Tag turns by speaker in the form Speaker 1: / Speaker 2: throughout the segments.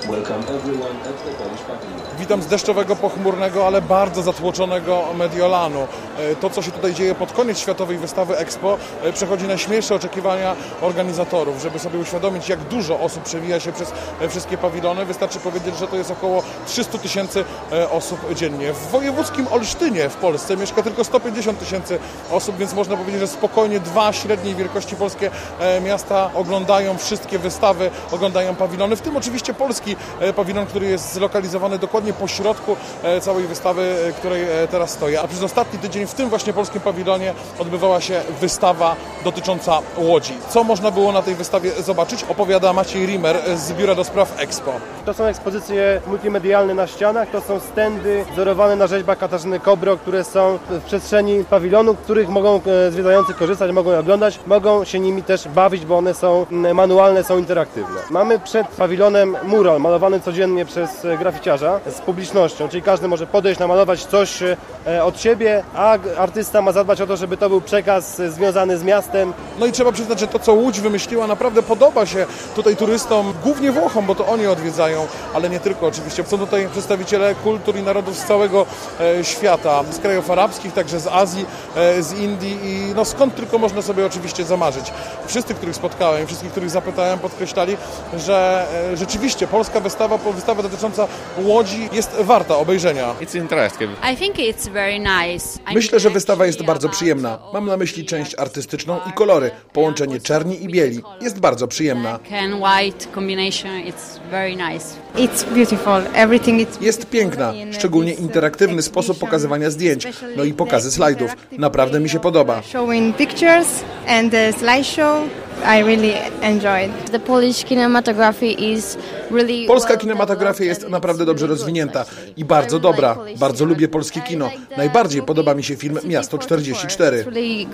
Speaker 1: Witam z deszczowego, pochmurnego, ale bardzo zatłoczonego Mediolanu. To, co się tutaj dzieje pod koniec Światowej Wystawy Expo, przechodzi najśmielsze oczekiwania organizatorów. Żeby sobie uświadomić, jak dużo osób przewija się przez wszystkie pawilony, wystarczy powiedzieć, że to jest około 300 000 osób dziennie. W wojewódzkim Olsztynie w Polsce mieszka tylko 150 000 osób, więc można powiedzieć, że spokojnie dwa średniej wielkości polskie miasta oglądają wszystkie wystawy, oglądają pawilony, w tym oczywiście polski pawilon, który jest zlokalizowany dokładnie po środku całej wystawy, której teraz stoję. A przez ostatni tydzień w tym właśnie polskim pawilonie odbywała się wystawa dotycząca Łodzi. Co można było na tej wystawie zobaczyć? Opowiada Maciej Rimer z Biura do Spraw Expo.
Speaker 2: To są ekspozycje multimedialne na ścianach, to są stędy wzorowane na rzeźbach Katarzyny Kobro, które są w przestrzeni pawilonu, których mogą zwiedzający korzystać, mogą je oglądać, mogą się nimi też bawić, bo one są manualne, są interaktywne. Mamy przed pawilonem mural malowany codziennie przez graficiarza z publicznością, czyli każdy może podejść, namalować coś od siebie, a artysta ma zadbać o to, żeby to był przekaz związany z miastem.
Speaker 1: No i trzeba przyznać, że to, co Łódź wymyśliła, naprawdę podoba się tutaj turystom, głównie Włochom, bo to oni odwiedzają, ale nie tylko oczywiście. Są tutaj przedstawiciele kultur i narodów z całego świata, z krajów arabskich, także z Azji, z Indii i no skąd tylko można sobie oczywiście zamarzyć. Wszyscy, których spotkałem, wszystkich, których zapytałem, podkreślali, że rzeczywiście polska wystawa dotycząca Łodzi jest warta obejrzenia.
Speaker 3: Myślę, że wystawa jest bardzo przyjemna. Mam na myśli część artystyczną i kolory. Połączenie czerni i bieli jest bardzo przyjemna. Jest piękna, szczególnie interaktywny sposób pokazywania zdjęć, no i pokazy slajdów. Naprawdę mi się podoba. Polska kinematografia jest naprawdę dobrze rozwinięta i bardzo dobra. Bardzo lubię polskie kino. Najbardziej podoba mi się film Miasto 44.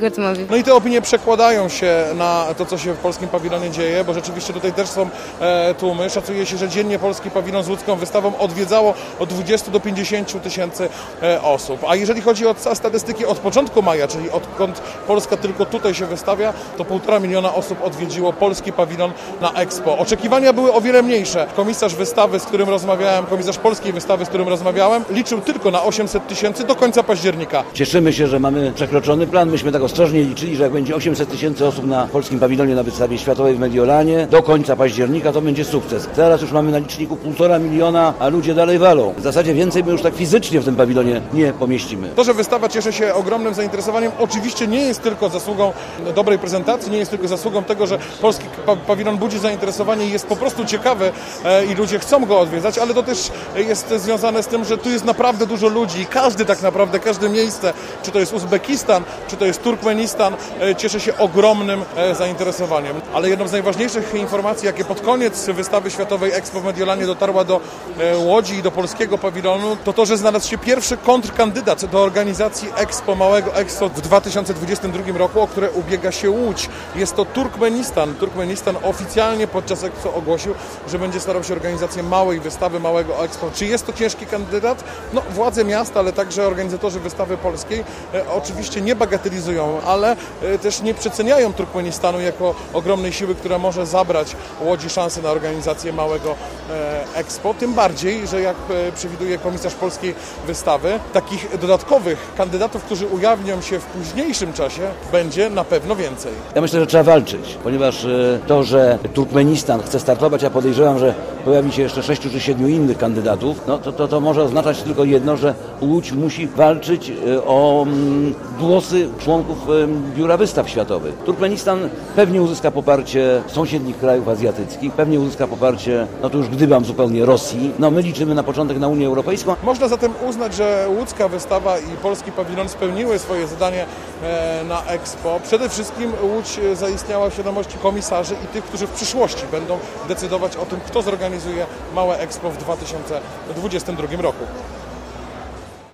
Speaker 1: No i te opinie przekładają się na to, co się w polskim pawilonie dzieje, bo rzeczywiście tutaj też są tłumy. Szacuje się, że dziennie polski pawilon z łódzką wystawą odwiedzało od 20 do 50 tysięcy osób. A jeżeli chodzi o statystyki od początku maja, czyli odkąd Polska tylko tutaj się wystawia, to 1,5 miliona osób odwiedziło polski pawilon na Expo. Oczekiwania były o wiele mniejsze. Komisarz wystawy, z którym rozmawiałem, komisarz polskiej wystawy, z którym rozmawiałem, liczył tylko na 800 000 do końca października.
Speaker 4: Cieszymy się, że mamy przekroczony plan. Myśmy tak ostrożnie liczyli, że jak będzie 800 000 osób na polskim pawilonie na wystawie światowej w Mediolanie do końca października, to będzie sukces. Teraz już mamy na liczniku 1,5 miliona, a ludzie dalej walą. W zasadzie więcej my już tak fizycznie w tym pawilonie nie pomieścimy.
Speaker 1: To, że wystawa cieszy się ogromnym zainteresowaniem, oczywiście nie jest tylko zasługą dobrej prezentacji, nie jest tylko zasługą tego, że polski pawilon budzi zainteresowanie i jest po prostu ciekawy i ludzie chcą go odwiedzać, ale to też jest związane z tym, że tu jest naprawdę dużo ludzi i każdy tak naprawdę, każde miejsce, czy to jest Uzbekistan, czy to jest Turkmenistan, cieszy się ogromnym zainteresowaniem. Ale jedną z najważniejszych informacji, jakie pod koniec wystawy światowej Expo w Mediolanie dotarła do Łodzi i do polskiego pawilonu, to to, że znalazł się pierwszy kontrkandydat do organizacji Expo, małego Expo w 2022 roku, o które ubiega się Łódź. Jest to Turkmenistan. Turkmenistan oficjalnie podczas Expo ogłosił, że będzie starał się o organizację małej wystawy, małego Expo. Czy jest to ciężki kandydat? No, władze miasta, ale także organizatorzy wystawy polskiej oczywiście nie bagatelizują, ale też nie przeceniają Turkmenistanu jako ogromnej siły, która może zabrać Łodzi szansę na organizację małego Expo. Tym bardziej, że jak przewiduje komisarz polskiej wystawy, takich dodatkowych kandydatów, którzy ujawnią się w późniejszym czasie, będzie na pewno więcej.
Speaker 4: Ja myślę, że trzeba walczyć, ponieważ to, że Turkmenistan chce startować, ja podejrzewam, że pojawi się jeszcze 6 czy 7 innych kandydatów, no to może oznaczać tylko jedno, że Łódź musi walczyć o głosy członków Biura Wystaw Światowych. Turkmenistan pewnie uzyska poparcie sąsiednich krajów azjatyckich, pewnie uzyska poparcie, no to już gdybam zupełnie Rosji. No my liczymy na początek na Unię Europejską.
Speaker 1: Można zatem uznać, że łódzka wystawa i polski pawilon spełniły swoje zadanie na Expo. Przede wszystkim Łódź zaistniała w świadomości komisarzy i tych, którzy w przyszłości będą decydować o tym, kto zorganizuje małe Expo w 2022 roku.